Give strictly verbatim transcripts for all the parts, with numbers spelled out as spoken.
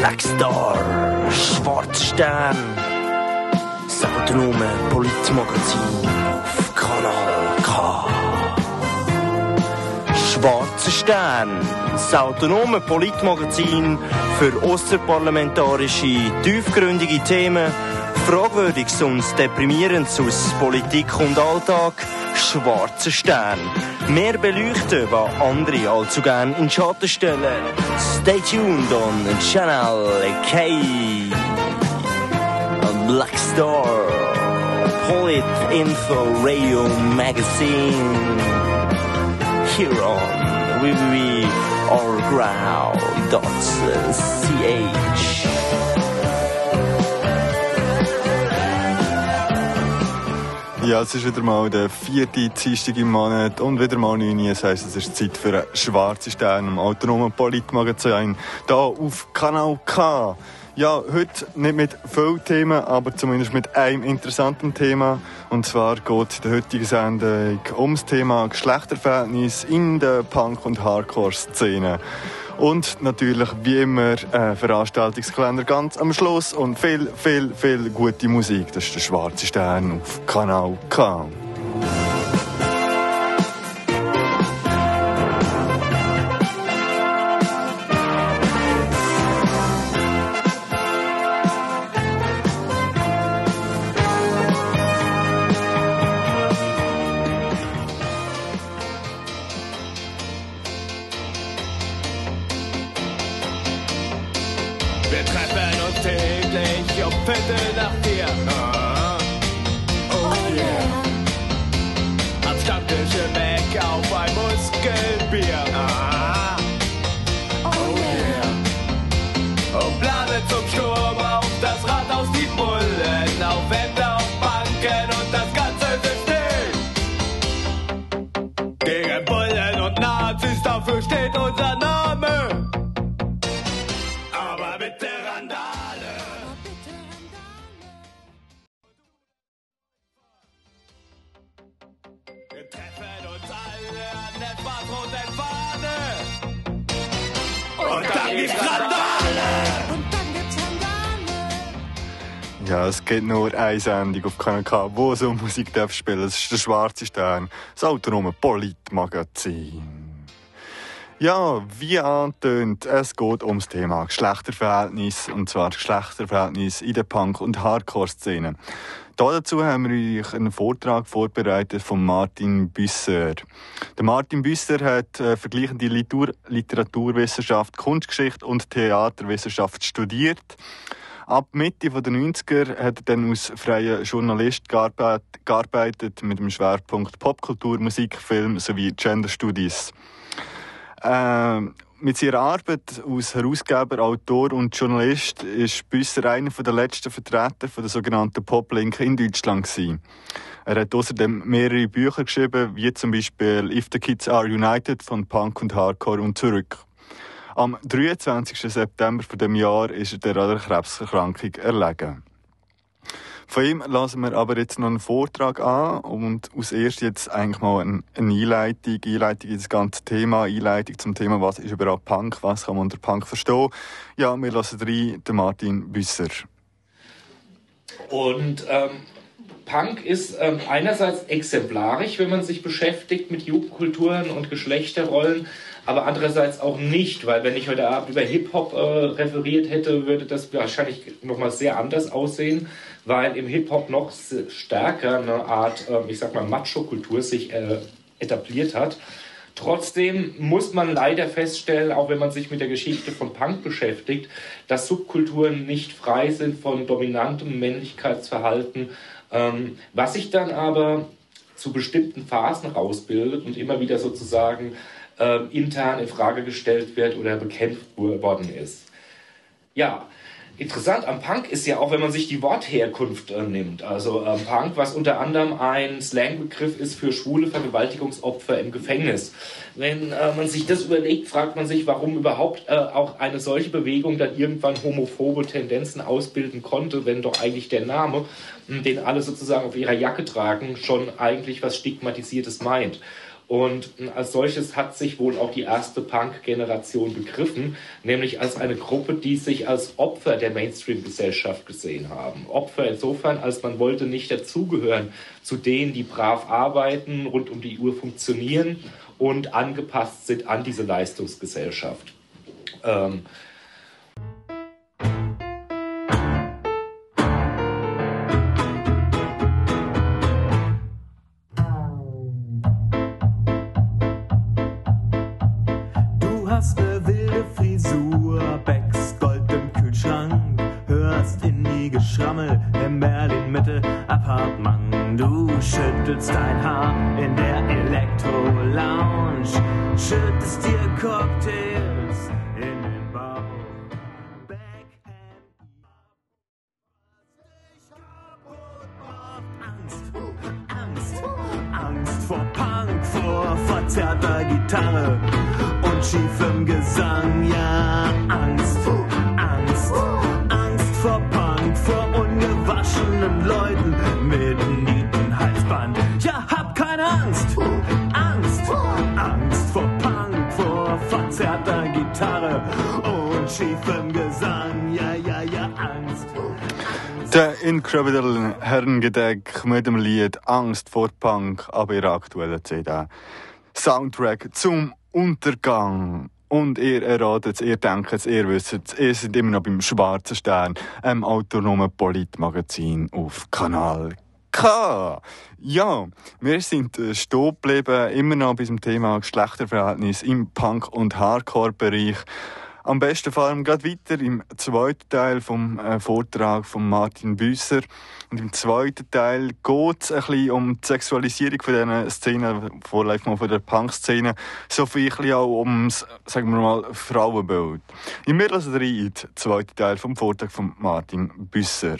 Black Star, Schwarzstern, das autonome Politmagazin auf Kanal K. Schwarzer Stern, das autonome Politmagazin für ausserparlamentarische, tiefgründige Themen, Fragwürdiges und Deprimierendes aus Politik und Alltag. Schwarzer Stern. Mehr beleuchten, was andere allzu gern in Schatten stellen. Stay tuned on Channel K. Black Star. Polit Info Radio Magazine. Here on w w w dot our ground dot c h. Ja, es ist wieder mal der vierte Dienstag im Monat und wieder mal neun Uhr. Das heisst, es ist Zeit für einen schwarzen Stern im autonomen Politmagazin hier auf Kanal K. Ja, heute nicht mit vielen Themen, aber zumindest mit einem interessanten Thema. Und zwar geht es in der heutigen Sendung ums Thema Geschlechterverhältnis in der Punk- und Hardcore-Szene. Und natürlich, wie immer, äh, Veranstaltungskalender ganz am Schluss und viel, viel, viel gute Musik. Das ist der schwarze Stern auf Kanal K. Ja, es gibt nur eine Sendung auf Kanal K, wo so Musik darf spielen. Das ist der schwarze Stern, das autonome Politmagazin. Ja, wie angetönt, es geht ums Thema Geschlechterverhältnis, und zwar Geschlechterverhältnis in der Punk- und Hardcore-Szene. Dazu haben wir euch einen Vortrag vorbereitet von Martin Büsser. Der Martin Büsser hat äh, vergleichende Litur- Literaturwissenschaft, Kunstgeschichte und Theaterwissenschaft studiert. Ab Mitte der neunziger hat er dann als freier Journalist gearbeitet mit dem Schwerpunkt Popkultur, Musik, Film sowie Gender Studies. Äh, mit seiner Arbeit als Herausgeber, Autor und Journalist ist Büsser einer der letzten Vertreter der sogenannten Poplink in Deutschland gewesen. Er hat außerdem mehrere Bücher geschrieben, wie zum Beispiel If the Kids Are United von Punk und Hardcore und zurück. Am dreiundzwanzigsten September von dem Jahr ist er an der Krebserkrankung erlegen. Von ihm lassen wir aber jetzt noch einen Vortrag an und als erstes jetzt eigentlich mal eine Einleitung, Einleitung in das ganze Thema, Einleitung zum Thema, was ist überhaupt Punk, was kann man unter Punk verstehen. Ja, wir lassen rein den Martin Büsser. Und ähm, Punk ist ähm, einerseits exemplarisch, wenn man sich beschäftigt mit Jugendkulturen und Geschlechterrollen, aber andererseits auch nicht, weil wenn ich heute Abend über Hip-Hop äh, referiert hätte, würde das wahrscheinlich nochmal sehr anders aussehen, weil im Hip-Hop noch stärker eine Art, äh, ich sag mal, Macho-Kultur sich äh, etabliert hat. Trotzdem muss man leider feststellen, auch wenn man sich mit der Geschichte von Punk beschäftigt, dass Subkulturen nicht frei sind von dominantem Männlichkeitsverhalten, ähm, was sich dann aber zu bestimmten Phasen rausbildet und immer wieder sozusagen äh, intern in Frage gestellt wird oder bekämpft worden ist. Ja, interessant am Punk ist ja auch, wenn man sich die Wortherkunft äh, nimmt. Also äh, Punk, was unter anderem ein Slangbegriff ist für schwule Vergewaltigungsopfer im Gefängnis. Wenn äh, man sich das überlegt, fragt man sich, warum überhaupt äh, auch eine solche Bewegung dann irgendwann homophobe Tendenzen ausbilden konnte, wenn doch eigentlich der Name, den alle sozusagen auf ihrer Jacke tragen, schon eigentlich was Stigmatisiertes meint. Und als solches hat sich wohl auch die erste Punk-Generation begriffen, nämlich als eine Gruppe, die sich als Opfer der Mainstream-Gesellschaft gesehen haben. Opfer insofern, als man wollte nicht dazugehören zu denen, die brav arbeiten, rund um die Uhr funktionieren und angepasst sind an diese Leistungsgesellschaft. Ähm, hast ne wilde Frisur, Becks Gold im Kühlschrank, hörst in die Geschrammel im Berlin-Mitte Appartement. Du schüttelst dein Haar in der Elektro-Lounge, schüttest dir Cocktails in den Bauch. Angst, Angst, Angst vor Punk, vor verzerrter Gitarre und schiefem Gesang, ja, Angst, Angst, Angst vor Punk, vor ungewaschenen Leuten mit Nietenhalsband. Ja, hab keine Angst, Angst, Angst vor Punk, vor verzerrter Gitarre und schiefem Gesang, ja, ja, ja, Angst. Der Incredible Herrengedeck mit dem Lied Angst vor Punk ab ihrer aktuellen C D. Soundtrack zum Untergang. Und ihr erratet es, ihr denkt es, ihr wisst es, ihr seid immer noch beim Schwarzen Stern, einem autonomen Politmagazin auf Kanal K. Ja, wir sind äh, stehen geblieben, immer noch bei dem Thema Geschlechterverhältnis im Punk- und Hardcore-Bereich. Am besten fahren wir gerade weiter im zweiten Teil vom äh, Vortrag von Martin Büsser. Und im zweiten Teil geht es ein bisschen um die Sexualisierung von dieser Szene, vorläufig mal von der Punk-Szene, sowie ein bisschen auch ums, sagen wir mal, Frauenbild. In mir lassen rein in den zweiten Teil vom Vortrag von Martin Büsser.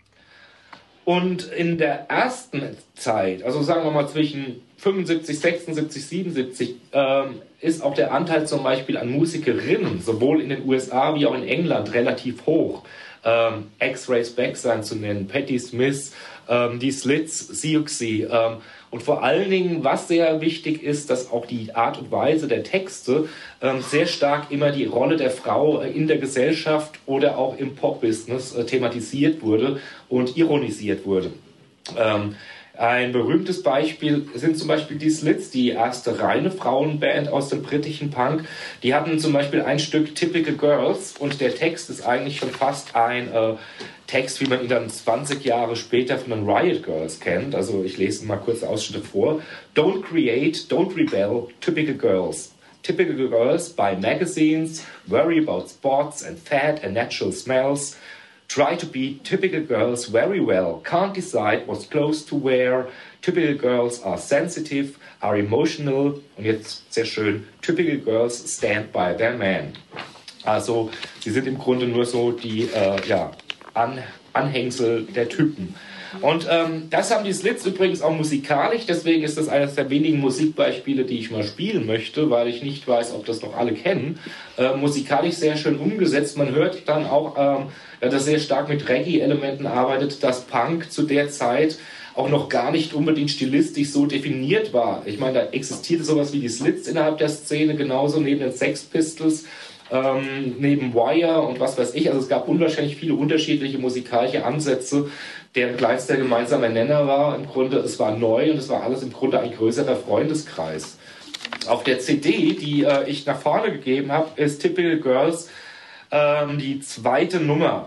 Und in der ersten Zeit, also sagen wir mal zwischen fünfundsiebzig, sechsundsiebzig, siebenundsiebzig, ähm, ist auch der Anteil zum Beispiel an Musikerinnen, sowohl in den U S A wie auch in England, relativ hoch. Ähm, X-Rays Back sein zu nennen, Patti Smith, ähm, die Slits, Siouxsie. Ähm, und vor allen Dingen, was sehr wichtig ist, dass auch die Art und Weise der Texte ähm, sehr stark immer die Rolle der Frau in der Gesellschaft oder auch im Pop-Business äh, thematisiert wurde und ironisiert wurde. Ähm, Ein berühmtes Beispiel sind zum Beispiel die Slits, die erste reine Frauenband aus dem britischen Punk. Die hatten zum Beispiel ein Stück Typical Girls und der Text ist eigentlich schon fast ein äh, Text, wie man ihn dann zwanzig Jahre später von den Riot Girls kennt. Also ich lese mal kurz Ausschnitte vor. Don't create, don't rebel, typical girls. Typical girls buy magazines, worry about sports and fat and natural smells. Try to be typical girls very well, can't decide what clothes to wear. Typical girls are sensitive, are emotional. Und jetzt sehr schön, typical girls stand by their man. Also sie sind im Grunde nur so die äh, ja, An- Anhängsel der Typen. Und ähm, das haben die Slits übrigens auch musikalisch, deswegen ist das eines der wenigen Musikbeispiele, die ich mal spielen möchte, weil ich nicht weiß, ob das noch alle kennen. Äh, musikalisch sehr schön umgesetzt. Man hört dann auch, ähm, dass das sehr stark mit Reggae-Elementen arbeitet, dass Punk zu der Zeit auch noch gar nicht unbedingt stilistisch so definiert war. Ich meine, da existierte sowas wie die Slits innerhalb der Szene, genauso neben den Sex Pistols, ähm, neben Wire und was weiß ich. Also es gab unwahrscheinlich viele unterschiedliche musikalische Ansätze, deren kleinster gemeinsamer Nenner war im Grunde, es war neu und es war alles im Grunde ein größerer Freundeskreis. Auf der C D, die äh, ich nach vorne gegeben habe, ist Typical Girls ähm, die zweite Nummer.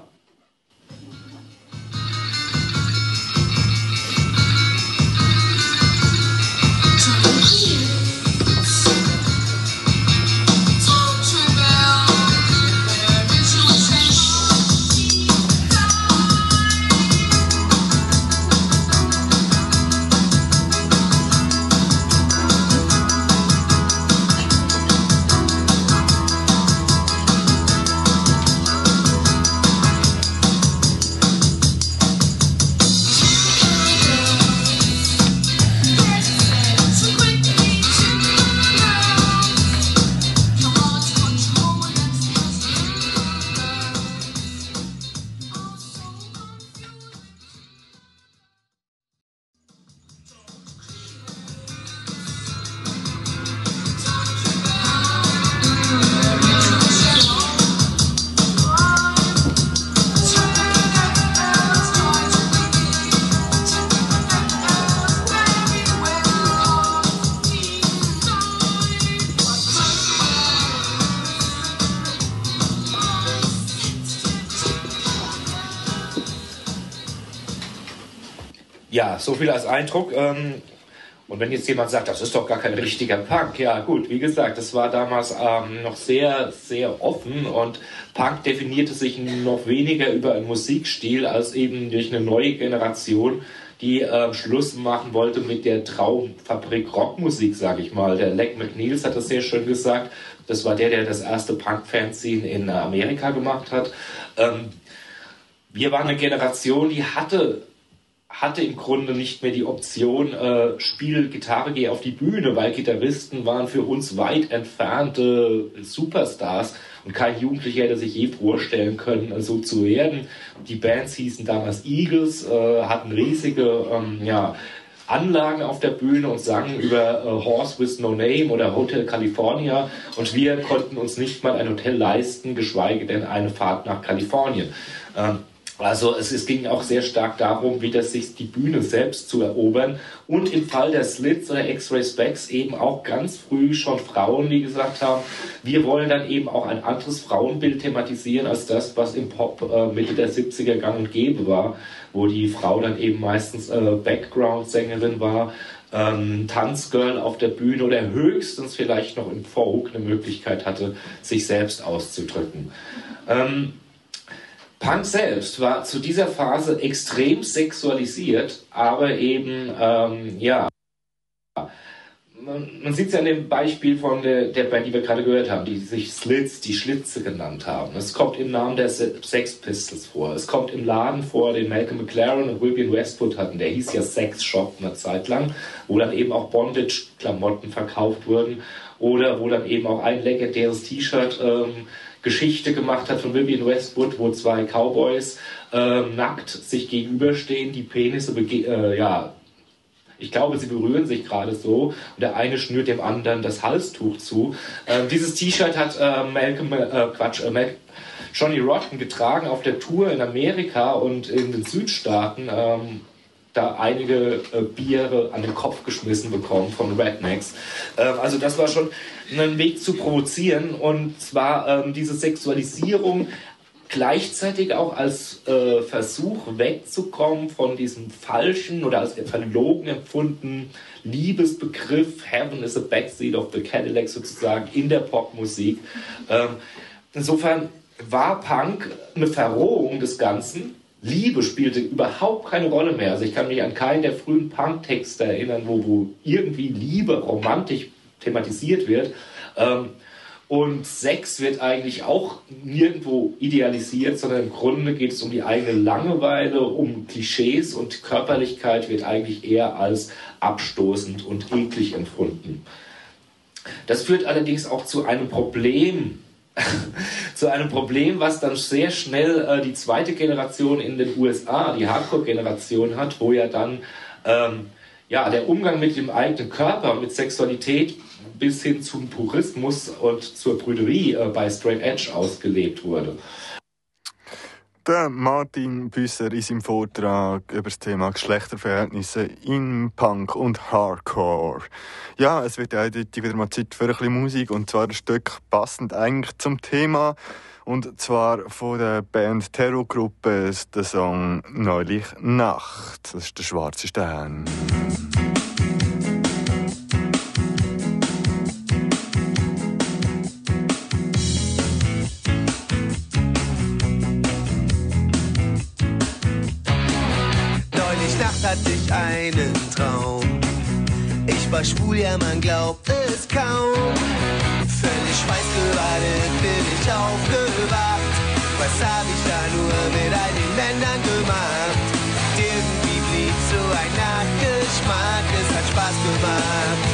Ja, so viel als Eindruck. Ähm, und wenn jetzt jemand sagt, das ist doch gar kein richtiger Punk, ja gut, wie gesagt, das war damals ähm, noch sehr, sehr offen und Punk definierte sich noch weniger über einen Musikstil als eben durch eine neue Generation, die äh, Schluss machen wollte mit der Traumfabrik Rockmusik, sage ich mal. Der Alec McNeils hat das sehr schön gesagt. Das war der, der das erste Punk-Fanzine in Amerika gemacht hat. Ähm, wir waren eine Generation, die hatte... hatte im Grunde nicht mehr die Option, äh, Spiel Gitarre, geh auf die Bühne, weil Gitarristen waren für uns weit entfernte Superstars und kein Jugendlicher hätte sich je vorstellen können, so zu werden. Die Bands hießen damals Eagles, äh, hatten riesige ähm, ja, Anlagen auf der Bühne und sangen über äh, Horse with No Name oder Hotel California und wir konnten uns nicht mal ein Hotel leisten, geschweige denn eine Fahrt nach Kalifornien. Ähm, Also es, es ging auch sehr stark darum, wieder sich die Bühne selbst zu erobern und im Fall der Slits oder X-Ray Specs eben auch ganz früh schon Frauen, die gesagt haben, wir wollen dann eben auch ein anderes Frauenbild thematisieren als das, was im Pop äh, Mitte der siebziger gang und gäbe war, wo die Frau dann eben meistens äh, Background-Sängerin war, ähm, Tanzgirl auf der Bühne oder höchstens vielleicht noch im Folk eine Möglichkeit hatte, sich selbst auszudrücken. Ähm, Punk selbst war zu dieser Phase extrem sexualisiert, aber eben, ähm, ja, man, man sieht es ja an dem Beispiel von der, der Band, die wir gerade gehört haben, die sich Slits, die Schlitze genannt haben. Es kommt im Namen der Sex Pistols vor. Es kommt im Laden vor, den Malcolm McLaren und Vivienne Westwood hatten. Der hieß ja Sex Shop eine Zeit lang, wo dann eben auch Bondage-Klamotten verkauft wurden oder wo dann eben auch ein legendäres T-Shirt ähm, Geschichte gemacht hat von Vivienne Westwood, wo zwei Cowboys äh, nackt sich gegenüberstehen, die Penisse, bege- äh, ja, ich glaube, sie berühren sich gerade so und der eine schnürt dem anderen das Halstuch zu. Ähm, dieses T-Shirt hat äh, Malcolm, äh, Quatsch, äh, Mal- Johnny Rotten getragen auf der Tour in Amerika und in den Südstaaten. Ähm, da einige äh, Biere an den Kopf geschmissen bekommen von Rednecks. Ähm, also das war schon ein Weg zu provozieren und zwar ähm, diese Sexualisierung gleichzeitig auch als äh, Versuch wegzukommen von diesem falschen oder als verlogen empfundenen Liebesbegriff Heaven is a backseat of the Cadillac sozusagen in der Popmusik. Ähm, insofern war Punk eine Verrohung des Ganzen. Liebe spielte überhaupt keine Rolle mehr. Also ich kann mich an keinen der frühen Punk-Texte erinnern, wo, wo irgendwie Liebe, Romantik thematisiert wird. Ähm, und Sex wird eigentlich auch nirgendwo idealisiert, sondern im Grunde geht es um die eigene Langeweile, um Klischees und Körperlichkeit wird eigentlich eher als abstoßend und eklig empfunden. Das führt allerdings auch zu einem Problem, zu einem Problem, was dann sehr schnell äh, die zweite Generation in den U S A, die Hardcore-Generation hat, wo ja dann ähm, ja, der Umgang mit dem eigenen Körper, mit Sexualität bis hin zum Purismus und zur Prüderie äh, bei Straight Edge ausgelebt wurde. Der Martin Büsser in seinem Vortrag über das Thema Geschlechterverhältnisse in Punk und Hardcore. Ja, es wird eindeutig wieder mal Zeit für ein bisschen Musik und zwar ein Stück passend eigentlich zum Thema und zwar von der Band Terrorgruppe der Song «Neulich Nacht». Das ist der schwarze Stern. Hatte ich einen Traum. Ich war schwul, ja man glaubt es kaum. Völlig schweißgebadet bin ich aufgewacht. Was hab ich da nur mit all den Männern gemacht? Irgendwie blieb so ein Nachgeschmack, es hat Spaß gemacht.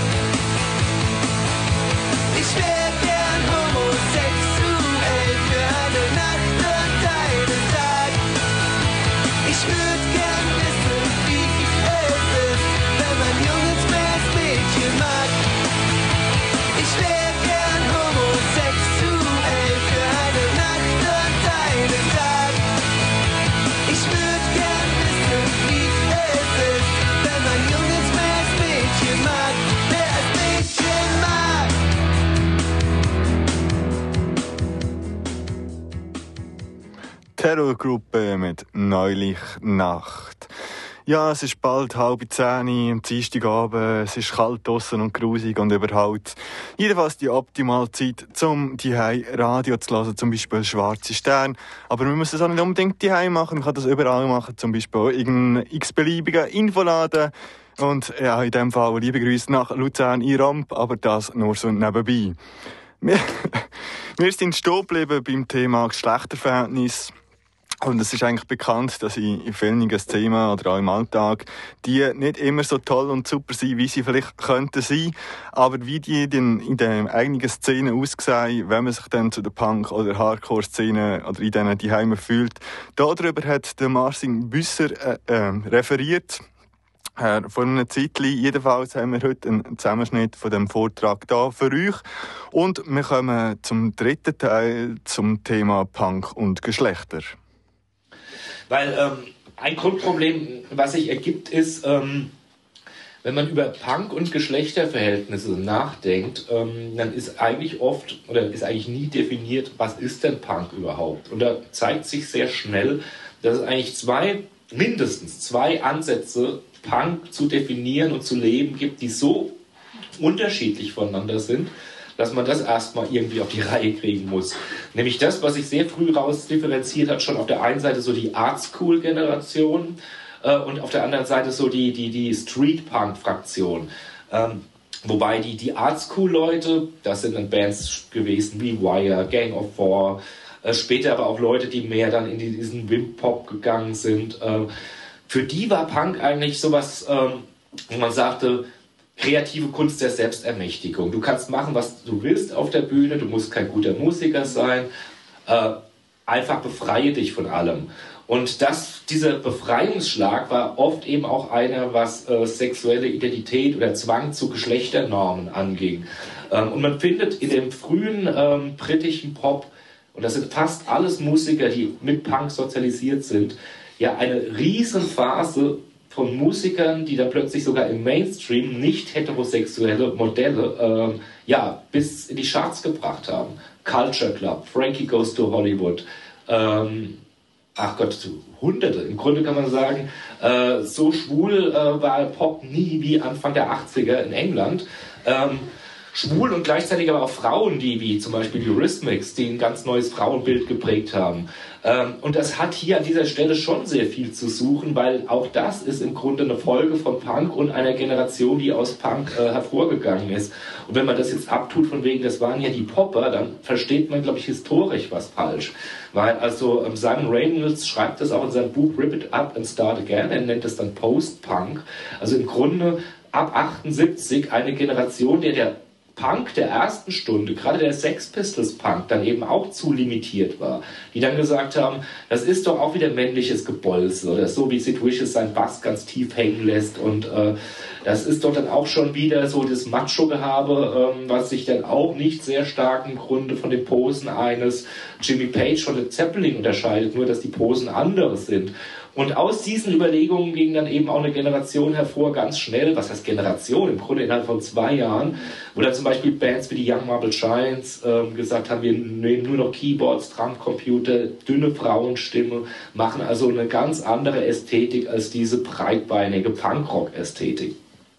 Ich wär gern homosexuell für eine Nacht und einen Tag. Ich würd gern wissen, wie es ist, wenn man Jungs mehr als Mädchen mag. Ich wär gern homosexuell für eine Nacht und einen Tag. Ich würd gern wissen, wie es ist, wenn man Jungs mehr als Mädchen mag, mehr als Mädchen mag. Terrorgruppe mit «Neulich Nacht». Ja, es ist bald halb zehn am Dienstagabend, es ist kalt draussen und grusig und überhaupt. Jedenfalls die optimale Zeit, um die Radio zu hören, zum Beispiel «Schwarze Sterne». Aber man muss es auch nicht unbedingt die machen, man kann das überall machen, zum Beispiel irgendeinen x-beliebigen Infoladen. Und ja, in dem Fall liebe Grüße nach Luzern in Ramp, aber das nur so nebenbei. Wir, wir sind stehen geblieben beim Thema Geschlechterverhältnis. Und es ist eigentlich bekannt, dass in vielen Themen oder auch im Alltag die nicht immer so toll und super sind, wie sie vielleicht könnten sein. Aber wie die in, in den eigenen Szenen aussehen, wenn man sich dann zu der Punk- oder Hardcore-Szene oder in denen die Heime fühlt, darüber hat der Marcin Büsser äh, äh, referiert. Äh, vor einer Zeit. Jedenfalls haben wir heute einen Zusammenschnitt von dem Vortrag da für euch. Und wir kommen zum dritten Teil, zum Thema Punk und Geschlechter. Weil ähm, ein Grundproblem, was sich ergibt, ist, ähm, wenn man über Punk- und Geschlechterverhältnisse nachdenkt, ähm, dann ist eigentlich oft oder ist eigentlich nie definiert, was ist denn Punk überhaupt? Und da zeigt sich sehr schnell, dass es eigentlich zwei, mindestens zwei Ansätze, Punk zu definieren und zu leben gibt, die so unterschiedlich voneinander sind, dass man das erstmal irgendwie auf die Reihe kriegen muss. Nämlich das, was sich sehr früh rausdifferenziert hat, schon auf der einen Seite so die Art-School-Generation äh, und auf der anderen Seite so die, die, die Street-Punk-Fraktion. Ähm, wobei die, die Art-School-Leute, das sind dann Bands gewesen wie Wire, Gang of Four, äh, später aber auch Leute, die mehr dann in diesen Wim-Pop gegangen sind. Äh, für die war Punk eigentlich sowas, ähm, wo man sagte, kreative Kunst der Selbstermächtigung. Du kannst machen, was du willst auf der Bühne, du musst kein guter Musiker sein, äh, einfach befreie dich von allem. Und das, dieser Befreiungsschlag war oft eben auch einer, was äh, sexuelle Identität oder Zwang zu Geschlechternormen anging. Ähm, und man findet in dem frühen ähm, britischen Pop, und das sind fast alles Musiker, die mit Punk sozialisiert sind, ja eine Riesenphase von Musikern, die dann plötzlich sogar im Mainstream nicht heterosexuelle Modelle äh, ja, bis in die Charts gebracht haben. Culture Club, Frankie Goes to Hollywood, ähm, ach Gott, Hunderte. Im Grunde kann man sagen, äh, so schwul äh, war Pop nie wie Anfang der achtziger in England. Ähm, schwul und gleichzeitig aber auch Frauen, die wie zum Beispiel die Eurythmics, die ein ganz neues Frauenbild geprägt haben. Ähm, und das hat hier an dieser Stelle schon sehr viel zu suchen, weil auch das ist im Grunde eine Folge von Punk und einer Generation, die aus Punk äh, hervorgegangen ist. Und wenn man das jetzt abtut von wegen, das waren ja die Popper, dann versteht man, glaube ich, historisch was falsch. Weil also ähm, Simon Reynolds schreibt das auch in seinem Buch Rip It Up and Start Again, er nennt das dann Post-Punk. Also im Grunde ab achtundsiebzig eine Generation, der der Punk der ersten Stunde, gerade der Sex Pistols Punk, dann eben auch zu limitiert war. Die dann gesagt haben, das ist doch auch wieder männliches Gebolze oder so wie Sid Vicious seinen Bass ganz tief hängen lässt und äh, das ist doch dann auch schon wieder so das Macho-Gehabe, ähm, was sich dann auch nicht sehr stark im Grunde von den Posen eines Jimmy Page oder Zeppelin unterscheidet, nur dass die Posen andere sind. Und aus diesen Überlegungen ging dann eben auch eine Generation hervor, ganz schnell, was heißt Generation, im Grunde innerhalb von zwei Jahren, wo dann zum Beispiel Bands wie die Young Marble Giants ähm, gesagt haben, wir nehmen nur noch Keyboards, Drumcomputer, dünne Frauenstimme, machen also eine ganz andere Ästhetik als diese breitbeinige Punkrock-Ästhetik.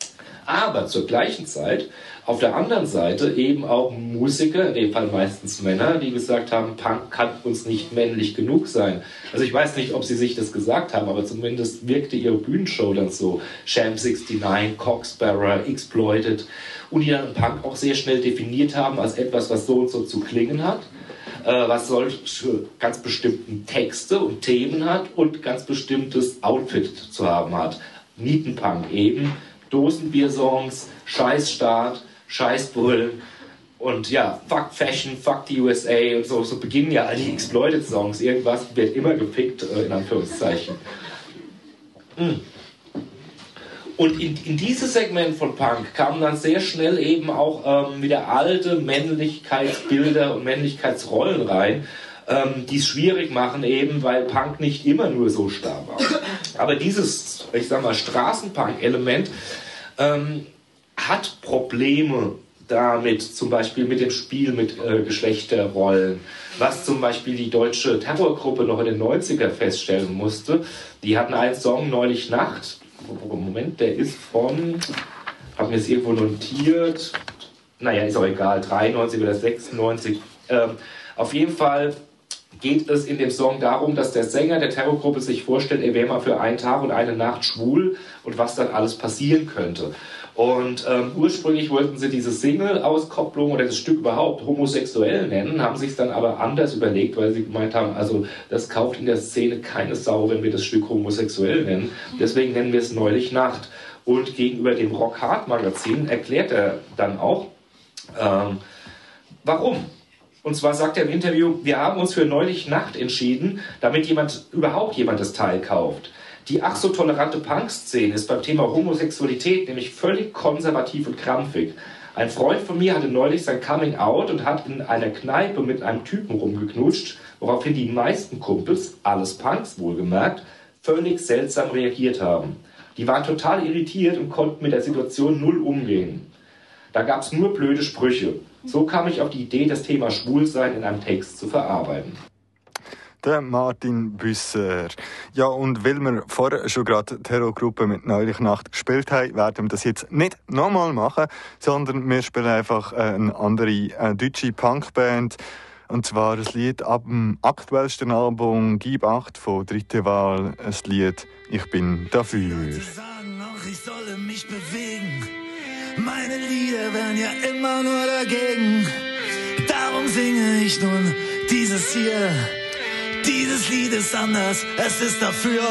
Aber zur gleichen Zeit, auf der anderen Seite eben auch Musiker, in dem Fall meistens Männer, die gesagt haben, Punk kann uns nicht männlich genug sein. Also ich weiß nicht, ob sie sich das gesagt haben, aber zumindest wirkte ihre Bühnenshow dann so. Sham sixty-nine, Cocksparrow, Exploited. Und die dann Punk auch sehr schnell definiert haben als etwas, was so und so zu klingen hat, äh, was solche ganz bestimmten Texte und Themen hat und ganz bestimmtes Outfit zu haben hat. Nietenpunk eben. Dosenbier-Songs, Scheißstaat, Scheißbullen und ja, fuck Fashion, fuck die U S A und so, so beginnen ja all die Exploited-Songs. Irgendwas wird immer gefickt, äh, in Anführungszeichen. Mm. Und in, in dieses Segment von Punk kamen dann sehr schnell eben auch ähm, wieder alte Männlichkeitsbilder und Männlichkeitsrollen rein, ähm, die es schwierig machen eben, weil Punk nicht immer nur so starr war. Aber dieses, ich sag mal, Straßenpunk-Element ähm, hat Probleme damit, zum Beispiel mit dem Spiel mit äh, Geschlechterrollen, was zum Beispiel die deutsche Terrorgruppe noch in den neunziger feststellen musste. Die hatten einen Song, Neulich Nacht. Moment, der ist von, habe mir das irgendwo notiert, naja, ist auch egal, dreiundneunzig oder sechsundneunzig. Ähm, auf jeden Fall geht es in dem Song darum, dass der Sänger der Terrorgruppe sich vorstellt, er wäre mal für einen Tag und eine Nacht schwul und was dann alles passieren könnte. Und ähm, ursprünglich wollten sie diese Single-Auskopplung oder das Stück überhaupt homosexuell nennen, haben sich es dann aber anders überlegt, weil sie gemeint haben, also das kauft in der Szene keine Sau, wenn wir das Stück homosexuell nennen. Deswegen nennen wir es Neulich Nacht. Und gegenüber dem Rock-Hard-Magazin erklärt er dann auch, ähm, warum. Und zwar sagt er im Interview, wir haben uns für Neulich Nacht entschieden, damit jemand überhaupt jemand das Teil kauft. Die ach so tolerante Punk-Szene ist beim Thema Homosexualität nämlich völlig konservativ und krampfig. Ein Freund von mir hatte neulich sein Coming-out und hat in einer Kneipe mit einem Typen rumgeknutscht, woraufhin die meisten Kumpels, alles Punks wohlgemerkt, völlig seltsam reagiert haben. Die waren total irritiert und konnten mit der Situation null umgehen. Da gab es nur blöde Sprüche. So kam ich auf die Idee, das Thema Schwulsein in einem Text zu verarbeiten. Der Martin Büsser. Ja, und weil wir vorher schon gerade die Terrorgruppe mit Neulich Nacht gespielt haben, werden wir das jetzt nicht nochmal machen, sondern wir spielen einfach eine andere eine deutsche Punkband. Und zwar das Lied ab dem aktuellsten Album Gib acht von Dritte Wahl, das Lied Ich bin dafür. Sagen noch, ich solle mich bewegen. Meine Lieder werden ja immer nur dagegen. Darum singe ich nun dieses hier. Dieses Lied ist anders, es ist dafür.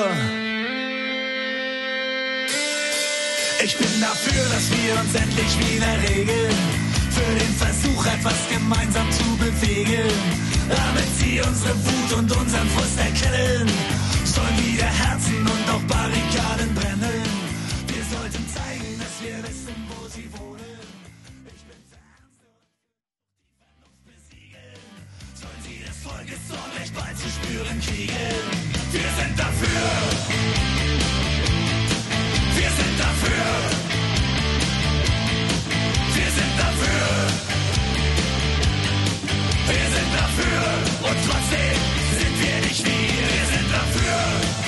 Ich bin dafür, dass wir uns endlich wieder regeln. Für den Versuch, etwas gemeinsam zu bewegen. Damit sie unsere Wut und unseren Frust erkennen. Sollen wieder Herzen und auch Barrikaden brennen. Wir sollten zeigen, dass wir wissen, wo sie wohnen. Ich bin ernst und die Vernunft besiegen. Sollen sie des Volkes Sorgrecht bald zu spüren kriegen. Wir sind dafür. Wir sind dafür. Wir sind dafür. Wir sind dafür. Und trotzdem sind wir nicht wir. Wir sind dafür.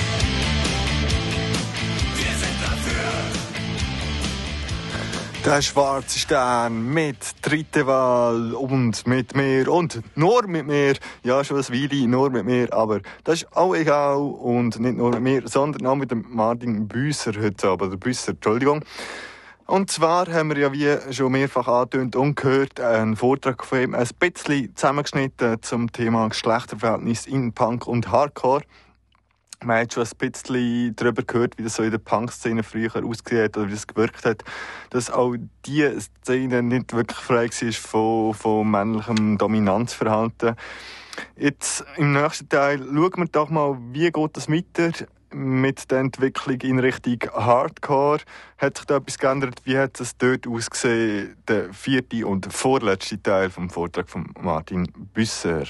Wir sind dafür. Der schwarze Stern mit Dritte Wahl und mit mir und nur mit mir. Ja, schon ein Weile, nur mit mir, aber das ist auch egal. Und nicht nur mit mir, sondern auch mit dem Martin Büsser heute Abend. Der Büsser, Entschuldigung. Und zwar haben wir ja, wie schon mehrfach angetönt und gehört, einen Vortrag von ihm, ein bisschen zusammengeschnitten zum Thema Geschlechterverhältnis in Punk und Hardcore. Man hat schon ein bisschen darüber gehört, wie das so in der Punk-Szene früher ausgesehen hat oder wie das gewirkt hat, dass auch diese Szene nicht wirklich frei war von, von männlichem Dominanzverhalten. Jetzt im nächsten Teil schauen wir doch mal, wie geht das weiter mit der Entwicklung in Richtung Hardcore. Hat sich da etwas geändert? Wie hat es dort ausgesehen, der vierte und vorletzte Teil vom Vortrag von Martin Büsser?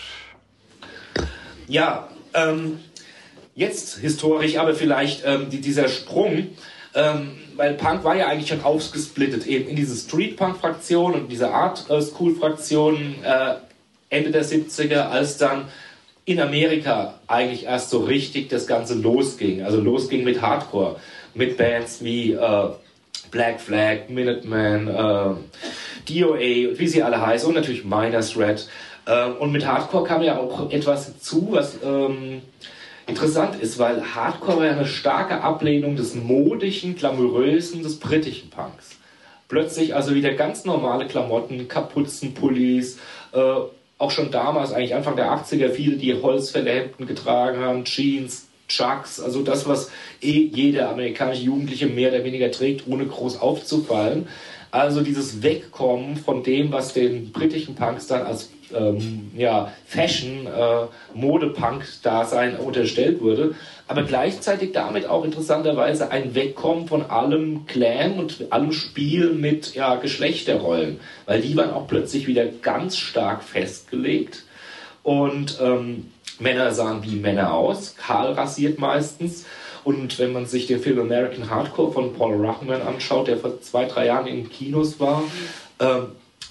Ja, ähm... Jetzt historisch, aber vielleicht ähm, die, dieser Sprung, ähm, weil Punk war ja eigentlich schon aufgesplittet, eben in diese Street-Punk-Fraktion und diese Art-School-Fraktion äh, Ende der siebziger, als dann in Amerika eigentlich erst so richtig das Ganze losging. Also losging mit Hardcore, mit Bands wie äh, Black Flag, Minutemen, äh, D O A und wie sie alle heißen und natürlich Minor Threat. Äh, und mit Hardcore kam ja auch etwas hinzu, was... Ähm, interessant ist, weil Hardcore ja eine starke Ablehnung des modigen, glamourösen, des britischen Punks. Plötzlich also wieder ganz normale Klamotten, Kapuzen, Pullis, äh, auch schon damals, eigentlich Anfang der achtziger, viele, die Holzfällerhemden getragen haben, Jeans, Chucks, also das, was eh jeder amerikanische Jugendliche mehr oder weniger trägt, ohne groß aufzufallen. Also dieses Wegkommen von dem, was den britischen Punks dann als ähm, ja, Fashion, äh, Mode-Punk-Dasein unterstellt wurde, aber gleichzeitig damit auch interessanterweise ein Wegkommen von allem Clan und allem Spiel mit ja, Geschlechterrollen, weil die waren auch plötzlich wieder ganz stark festgelegt und ähm, Männer sahen wie Männer aus, kahl rasiert meistens. Und wenn man sich den Film American Hardcore von Paul Ruckman anschaut, der vor zwei, drei Jahren in Kinos war, ähm,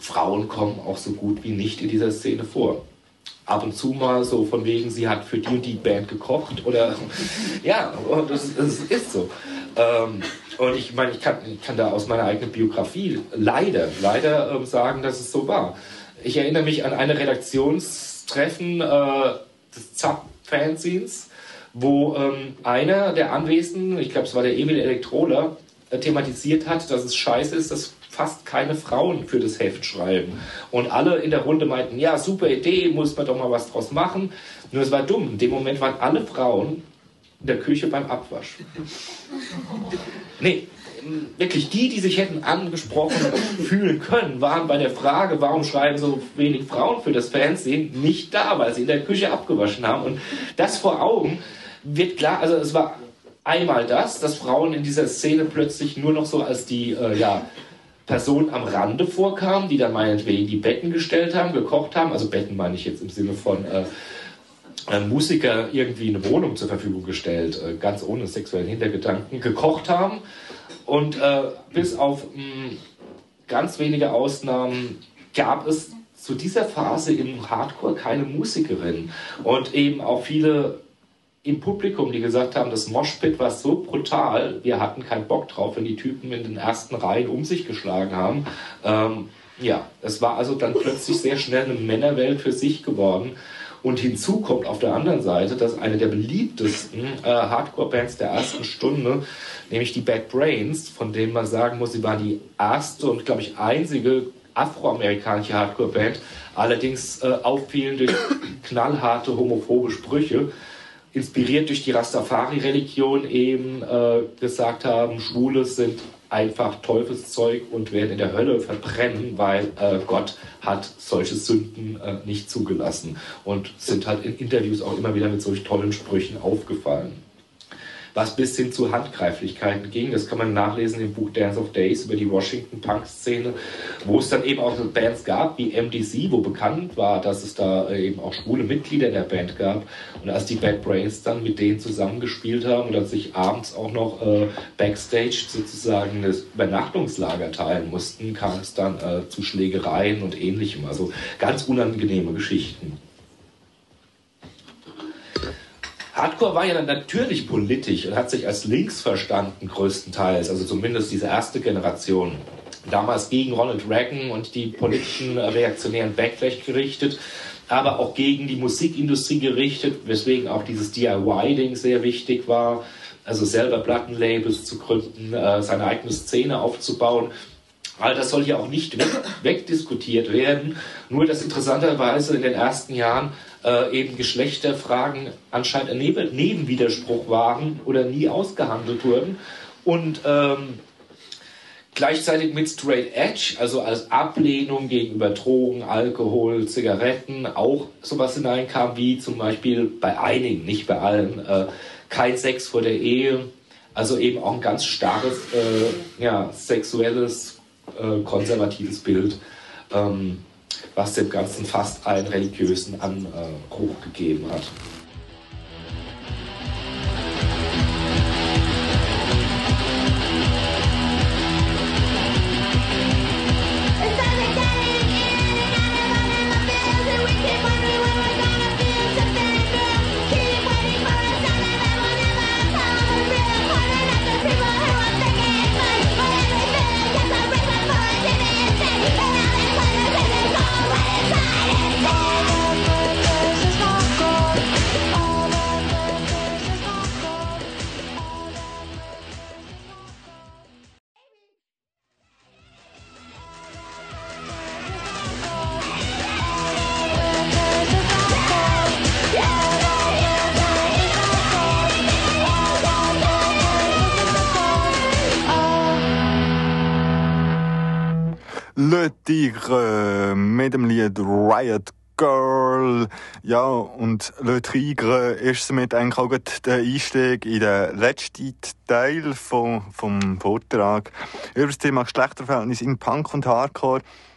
Frauen kommen auch so gut wie nicht in dieser Szene vor. Ab und zu mal so von wegen, sie hat für die und die Band gekocht oder ja, und das, das ist so. Ähm, und ich meine, ich kann, ich kann da aus meiner eigenen Biografie leider, leider ähm, sagen, dass es so war. Ich erinnere mich an eine Redaktionstreffen äh, des Zapp-Fanzines, wo ähm, einer der Anwesenden, ich glaube es war der Emil Elektrola, äh, thematisiert hat, dass es scheiße ist, dass fast keine Frauen für das Heft schreiben. Und alle in der Runde meinten, ja, super Idee, muss man doch mal was draus machen. Nur es war dumm. In dem Moment waren alle Frauen in der Küche beim Abwasch. Nee, wirklich die, die sich hätten angesprochen fühlen können, waren bei der Frage, warum schreiben so wenig Frauen für das Fernsehen, nicht da, weil sie in der Küche abgewaschen haben. Und das vor Augen wird klar, also es war einmal das, dass Frauen in dieser Szene plötzlich nur noch so als die, äh, ja, Personen am Rande vorkamen, die dann meinetwegen die Betten gestellt haben, gekocht haben, also Betten meine ich jetzt im Sinne von äh, äh, Musiker irgendwie eine Wohnung zur Verfügung gestellt, äh, ganz ohne sexuellen Hintergedanken, gekocht haben und äh, bis auf mh, ganz wenige Ausnahmen gab es zu dieser Phase im Hardcore keine Musikerin und eben auch viele im Publikum, die gesagt haben, das Moshpit war so brutal, wir hatten keinen Bock drauf, wenn die Typen in den ersten Reihen um sich geschlagen haben. Ähm, ja, es war also dann plötzlich sehr schnell eine Männerwelt für sich geworden. Und hinzu kommt auf der anderen Seite, dass eine der beliebtesten äh, Hardcore-Bands der ersten Stunde, nämlich die Bad Brains, von denen man sagen muss, sie war die erste und, glaube ich, einzige afroamerikanische Hardcore-Band, allerdings äh, auffielen durch knallharte homophobe Sprüche, inspiriert durch die Rastafari-Religion eben äh, gesagt haben, Schwule sind einfach Teufelszeug und werden in der Hölle verbrennen, weil äh, Gott hat solche Sünden äh, nicht zugelassen und sind halt in Interviews auch immer wieder mit solch tollen Sprüchen aufgefallen. Was bis hin zu Handgreiflichkeiten ging, das kann man nachlesen im Buch Dance of Days über die Washington-Punk-Szene, wo es dann eben auch Bands gab wie M D C, wo bekannt war, dass es da eben auch schwule Mitglieder der Band gab. Und als die Bad Brains dann mit denen zusammengespielt haben und dann sich abends auch noch äh, Backstage sozusagen das Übernachtungslager teilen mussten, kam es dann äh, zu Schlägereien und Ähnlichem. Also ganz unangenehme Geschichten. Hardcore war ja dann natürlich politisch und hat sich als links verstanden größtenteils, also zumindest diese erste Generation. Damals gegen Ronald Reagan und die politischen reaktionären Backlash gerichtet, aber auch gegen die Musikindustrie gerichtet, weswegen auch dieses D I Y-Ding sehr wichtig war, also selber Plattenlabels zu gründen, äh, seine eigene Szene aufzubauen. All das soll ja auch nicht weg, wegdiskutiert werden, nur dass interessanterweise in den ersten Jahren Äh, eben Geschlechterfragen anscheinend ein Neben Nebenwiderspruch waren oder nie ausgehandelt wurden und ähm, gleichzeitig mit Straight Edge, also als Ablehnung gegenüber Drogen, Alkohol, Zigaretten, auch sowas hineinkam wie zum Beispiel bei einigen, nicht bei allen, äh, kein Sex vor der Ehe, also eben auch ein ganz starres äh, ja, sexuelles, äh, konservatives Bild. Ähm, was dem Ganzen fast einen religiösen Anbruch gegeben hat. Le Tigre mit dem Lied Riot Girl. Ja, und Le Tigre ist somit eigentlich auch der Einstieg in den letzten Teil vom, vom Vortrag über das Thema Geschlechterverhältnis in Punk und Hardcore.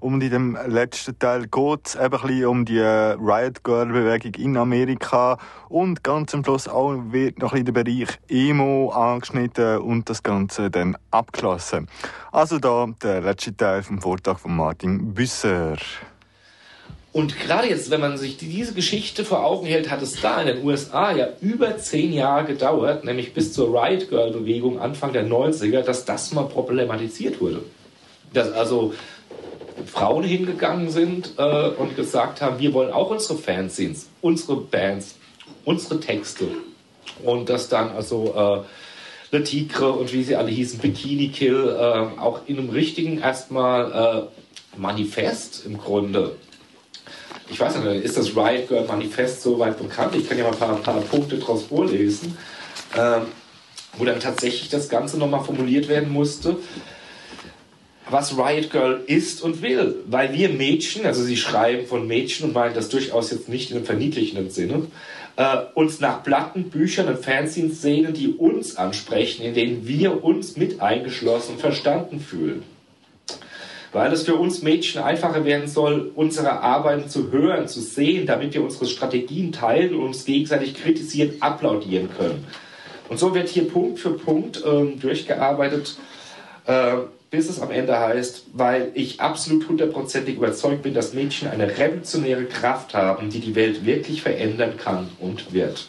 Und in dem letzten Teil geht es eben ein bisschen um die Riot Girl Bewegung in Amerika und ganz am Schluss auch wird noch ein bisschen der Bereich Emo angeschnitten und das Ganze dann abgeschlossen. Also da der letzte Teil vom Vortrag von Martin Büsser. Und gerade jetzt, wenn man sich diese Geschichte vor Augen hält, hat es da in den U S A ja über zehn Jahre gedauert, nämlich bis zur Riot Girl Bewegung Anfang der neunziger, dass das mal problematisiert wurde. Dass also Frauen hingegangen sind äh, und gesagt haben, wir wollen auch unsere Fanzines, unsere Bands, unsere Texte. Und dass dann also äh, Le Tigre und wie sie alle hießen, Bikini Kill, äh, auch in einem richtigen erstmal äh, Manifest im Grunde. Ich weiß nicht, ist das Riot Girl Manifest so weit bekannt? Ich kann ja mal ein paar, ein paar Punkte daraus vorlesen, ähm, wo dann tatsächlich das Ganze nochmal formuliert werden musste, was Riot Girl ist und will. Weil wir Mädchen, also sie schreiben von Mädchen und meinen das durchaus jetzt nicht in einem verniedlichenden Sinne, äh, uns nach Platten, Büchern und Fanzines sehnen, die uns ansprechen, in denen wir uns mit eingeschlossen und verstanden fühlen. Weil es für uns Mädchen einfacher werden soll, unsere Arbeiten zu hören, zu sehen, damit wir unsere Strategien teilen und uns gegenseitig kritisieren, applaudieren können. Und so wird hier Punkt für Punkt ähm, durchgearbeitet, äh, bis es am Ende heißt, weil ich absolut hundertprozentig überzeugt bin, dass Mädchen eine revolutionäre Kraft haben, die die Welt wirklich verändern kann und wird.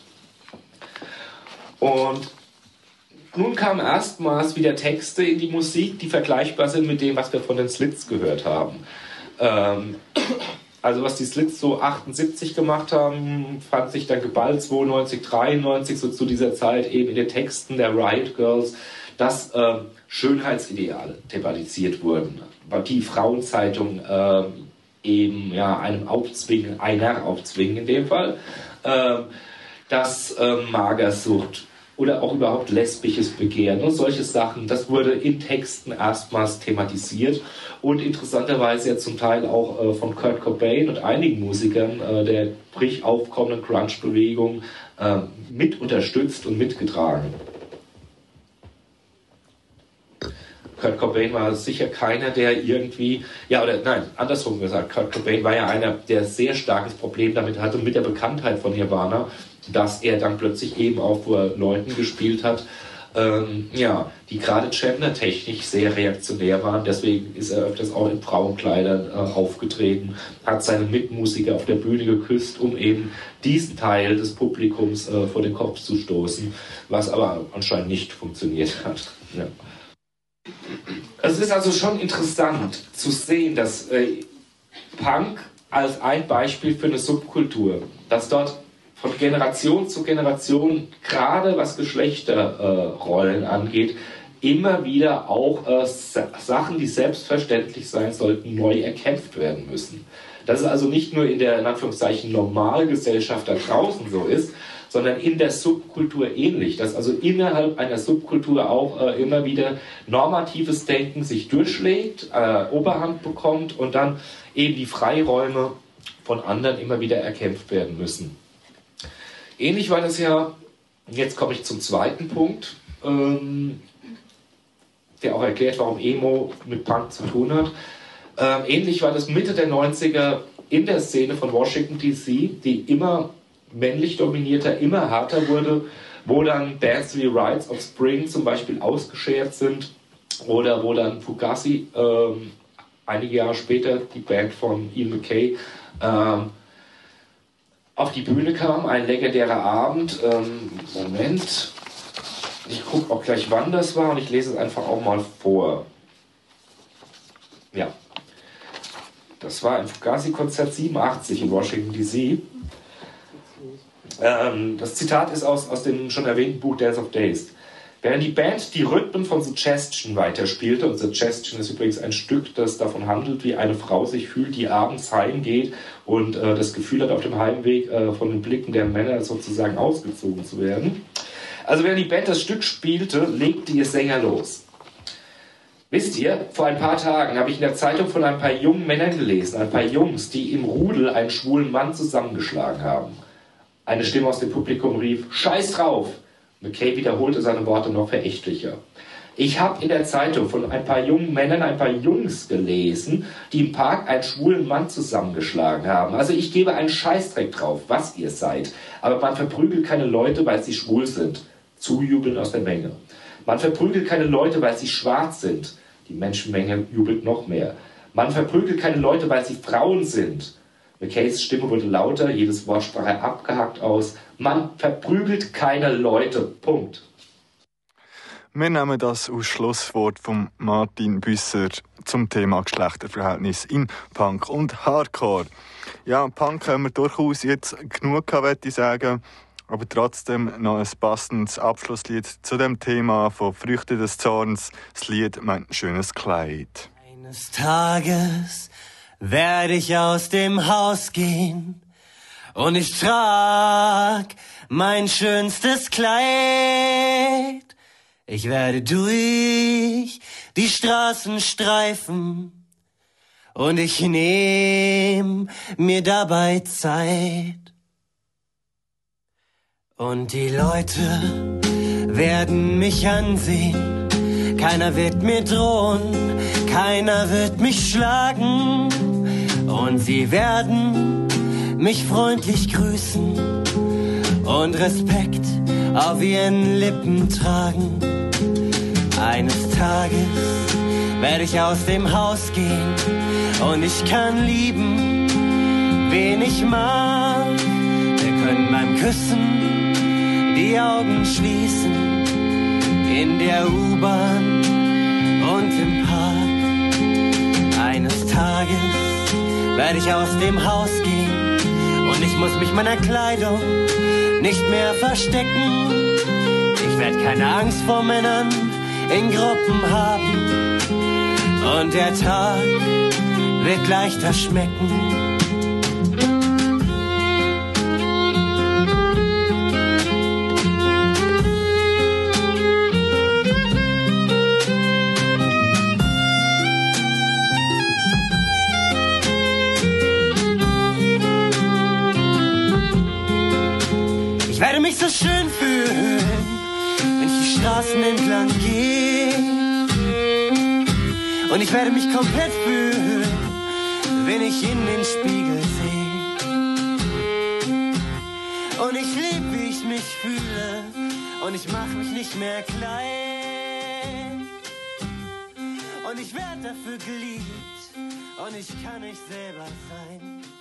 Und nun kamen erstmals wieder Texte in die Musik, die vergleichbar sind mit dem, was wir von den Slits gehört haben. Ähm, also was die Slits so achtundsiebzig gemacht haben, fand sich dann geballt zweiundneunzig, dreiundneunzig, so zu dieser Zeit eben in den Texten der Riot Girls, dass äh, Schönheitsideale thematisiert wurden. Weil die Frauenzeitung äh, eben ja, einem aufzwingen, einer aufzwingen in dem Fall, äh, dass äh, Magersucht oder auch überhaupt lesbisches Begehren und solche Sachen, das wurde in Texten erstmals thematisiert und interessanterweise ja zum Teil auch äh, von Kurt Cobain und einigen Musikern äh, der brich aufkommenden Grunge-Bewegung äh, mit unterstützt und mitgetragen. Kurt Cobain war sicher keiner, der irgendwie, ja oder nein, andersrum gesagt, Kurt Cobain war ja einer, der sehr starkes Problem damit hatte, mit der Bekanntheit von Nirvana, dass er dann plötzlich eben auch vor Leuten gespielt hat, ähm, ja, die gerade gendertechnisch sehr reaktionär waren. Deswegen ist er öfters auch in Frauenkleidern äh, aufgetreten, hat seine Mitmusiker auf der Bühne geküsst, um eben diesen Teil des Publikums äh, vor den Kopf zu stoßen, was aber anscheinend nicht funktioniert hat. Ja. Es ist also schon interessant zu sehen, dass äh, Punk als ein Beispiel für eine Subkultur, dass dort von Generation zu Generation, gerade was Geschlechterrollen äh, angeht, immer wieder auch äh, Sachen, die selbstverständlich sein sollten, neu erkämpft werden müssen. Dass es also nicht nur in der, in Anführungszeichen, Normalgesellschaft da draußen so ist, sondern in der Subkultur ähnlich. Dass also innerhalb einer Subkultur auch äh, immer wieder normatives Denken sich durchschlägt, äh, Oberhand bekommt und dann eben die Freiräume von anderen immer wieder erkämpft werden müssen. Ähnlich war das ja, jetzt komme ich zum zweiten Punkt, ähm, der auch erklärt, warum Emo mit Punk zu tun hat. Ähm, ähnlich war das Mitte der neunziger in der Szene von Washington D C, die immer männlich dominierter, immer härter wurde, wo dann Bands wie Rites of Spring zum Beispiel ausgeschert sind oder wo dann Fugazi, ähm, einige Jahre später, die Band von Ian MacKaye, ähm, auf die Bühne kam, ein legendärer Abend. Ähm, Moment, ich gucke auch gleich, wann das war und ich lese es einfach auch mal vor. Ja, das war ein Fugazi-Konzert siebenundachtzig in Washington D C. Ähm, das Zitat ist aus, aus dem schon erwähnten Buch Death of Days. Während die Band die Rhythmen von Suggestion weiterspielte, und Suggestion ist übrigens ein Stück, das davon handelt, wie eine Frau sich fühlt, die abends heimgeht und äh, das Gefühl hat, auf dem Heimweg äh, von den Blicken der Männer sozusagen ausgezogen zu werden. Also während die Band das Stück spielte, legte ihr Sänger los. Wisst ihr, vor ein paar Tagen habe ich in der Zeitung von ein paar jungen Männern gelesen, ein paar Jungs, die im Rudel einen schwulen Mann zusammengeschlagen haben. Eine Stimme aus dem Publikum rief, Scheiß drauf! MacKaye wiederholte seine Worte noch verächtlicher. Ich habe in der Zeitung von ein paar jungen Männern, ein paar Jungs gelesen, die im Park einen schwulen Mann zusammengeschlagen haben. Also ich gebe einen Scheißdreck drauf, was ihr seid. Aber man verprügelt keine Leute, weil sie schwul sind. Zujubeln aus der Menge. Man verprügelt keine Leute, weil sie schwarz sind. Die Menschenmenge jubelt noch mehr. Man verprügelt keine Leute, weil sie Frauen sind. McKays Stimme wurde lauter, jedes Wort sprach er abgehackt aus. Man verprügelt keine Leute. Punkt. Wir nehmen das aus Schlusswort von Martin Büsser zum Thema Geschlechterverhältnis in Punk und Hardcore. Ja, Punk haben wir durchaus jetzt genug gehabt, würde ich sagen. Aber trotzdem noch ein passendes Abschlusslied zu dem Thema von Früchte des Zorns. Das Lied Mein schönes Kleid. Eines Tages werde ich aus dem Haus gehen und ich trag mein schönstes Kleid. Ich werde durch die Straßen streifen und ich nehm mir dabei Zeit. Und die Leute werden mich ansehen, keiner wird mir drohen, keiner wird mich schlagen. Und sie werden mich freundlich grüßen und Respekt auf ihren Lippen tragen. Eines Tages werde ich aus dem Haus gehen und ich kann lieben, wen ich mag. Wir können beim Küssen die Augen schließen, in der U-Bahn und im Park. Eines Tages werde ich aus dem Haus gehen und ich muss mich meiner Kleidung nicht mehr verstecken. Ich werde keine Angst vor Männern in Gruppen haben und der Tag wird leichter schmecken. Ich werde mich so schön fühlen, wenn ich die Straßen entlang gehe. Und ich werde mich komplett fühlen, wenn ich in den Spiegel sehe. Und ich lieb, wie ich mich fühle, und ich mach mich nicht mehr klein. Und ich werd dafür geliebt, und ich kann nicht selber sein.